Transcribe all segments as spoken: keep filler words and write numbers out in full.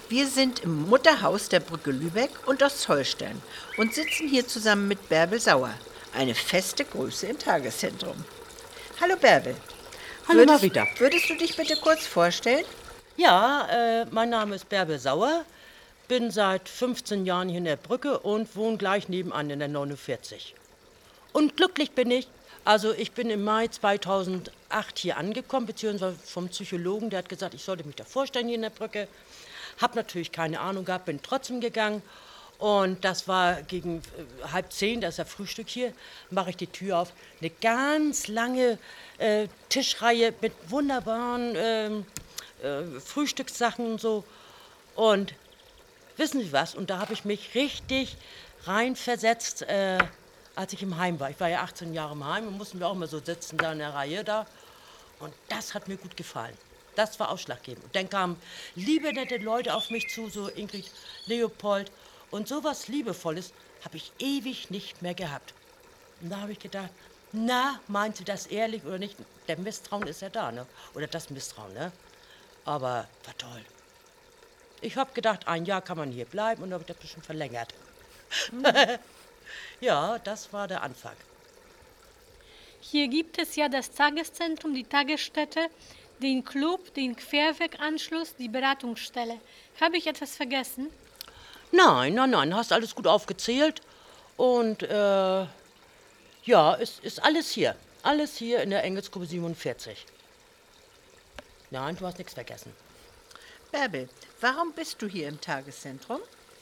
Wir sind im Mutterhaus der Brücke Lübeck und Ostholstein und sitzen hier zusammen mit Bärbel Sauer, eine feste Größe im Tageszentrum. Hallo Bärbel. Hallo würdest, Marita. Würdest du dich bitte kurz vorstellen? Ja, äh, mein Name ist Bärbel Sauer, bin seit fünfzehn Jahren hier in der Brücke und wohne gleich nebenan in der neunundvierzig. Und glücklich bin ich. Also ich bin im Mai zweitausendacht hier angekommen, beziehungsweise vom Psychologen, der hat gesagt, ich sollte mich da vorstellen hier in der Brücke. Hab natürlich keine Ahnung gehabt, bin trotzdem gegangen. Und das war gegen äh, halb zehn, da ist ja Frühstück hier, mache ich die Tür auf. Eine ganz lange äh, Tischreihe mit wunderbaren ähm, äh, Frühstückssachen und so. Und wissen Sie was? Und da habe ich mich richtig reinversetzt, äh, als ich im Heim war. Ich war ja achtzehn Jahre im Heim und mussten wir auch mal so sitzen da in der Reihe da. Und das hat mir gut gefallen. Das war ausschlaggebend. Und dann kamen liebe, nette Leute auf mich zu, so Ingrid, Leopold. Und sowas Liebevolles habe ich ewig nicht mehr gehabt. Und da habe ich gedacht, na, meint sie das ehrlich oder nicht? Der Misstrauen ist ja da, ne? Oder das Misstrauen, ne? Aber war toll. Ich habe gedacht, ein Jahr kann man hier bleiben und habe ich das ein bisschen verlängert. Mhm. Ja, das war der Anfang. Hier gibt es ja das Tageszentrum, die Tagesstätte, den Club, den Querweganschluss, die Beratungsstelle. Habe ich etwas vergessen? Nein, nein, nein, hast alles gut aufgezählt. Und äh, ja, es ist alles hier. Alles hier in der Engelsgruppe siebenundvierzig. Nein, du hast nichts vergessen. Bärbel, warum bist du hier im Tageszentrum?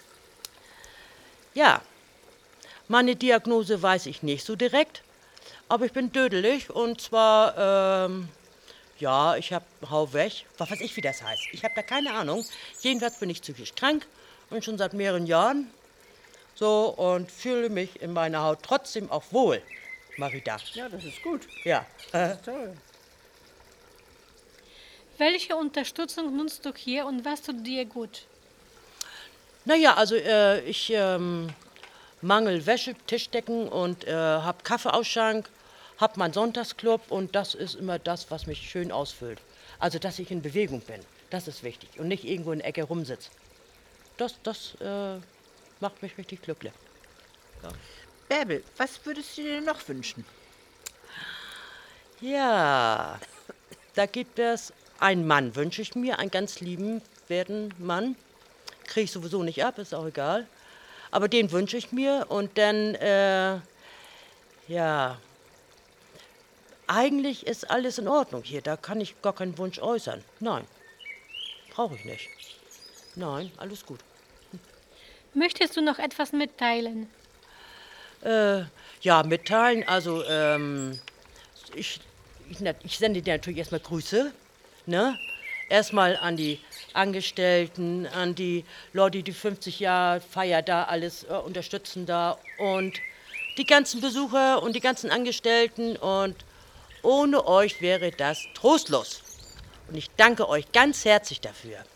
Ja, meine Diagnose weiß ich nicht so direkt, aber ich bin dödelig und zwar, ähm, ja, ich hab hau weg, was weiß ich, wie das heißt. Ich habe da keine Ahnung. Jedenfalls bin ich psychisch krank und schon seit mehreren Jahren so und fühle mich in meiner Haut trotzdem auch wohl, Marita. Ja, das ist gut. Ja. Das ist toll. Welche Unterstützung nutzt du hier und was tut dir gut? Naja, also äh, ich ähm, mangel Wäsche, Tischdecken und äh, habe Kaffeeausschank, habe meinen Sonntagsclub und das ist immer das, was mich schön ausfüllt. Also, dass ich in Bewegung bin, das ist wichtig und nicht irgendwo in der Ecke rumsitze. Das, das äh, macht mich richtig glücklich. Ja. Bärbel, was würdest du dir noch wünschen? Ja, da gibt es einen Mann, wünsche ich mir, einen ganz lieben werden Mann. Kriege ich sowieso nicht ab, ist auch egal. Aber den wünsche ich mir und dann, äh, ja, eigentlich ist alles in Ordnung hier. Da kann ich gar keinen Wunsch äußern. Nein, brauche ich nicht. Nein, alles gut. Möchtest du noch etwas mitteilen? Äh, ja, mitteilen, also, ähm, ich, ich, ich sende dir natürlich erstmal Grüße, ne? Erstmal an die Angestellten, an die Leute, die fünfzig Jahre Feier da alles äh, unterstützen da und die ganzen Besucher und die ganzen Angestellten und ohne euch wäre das trostlos. Und ich danke euch ganz herzlich dafür.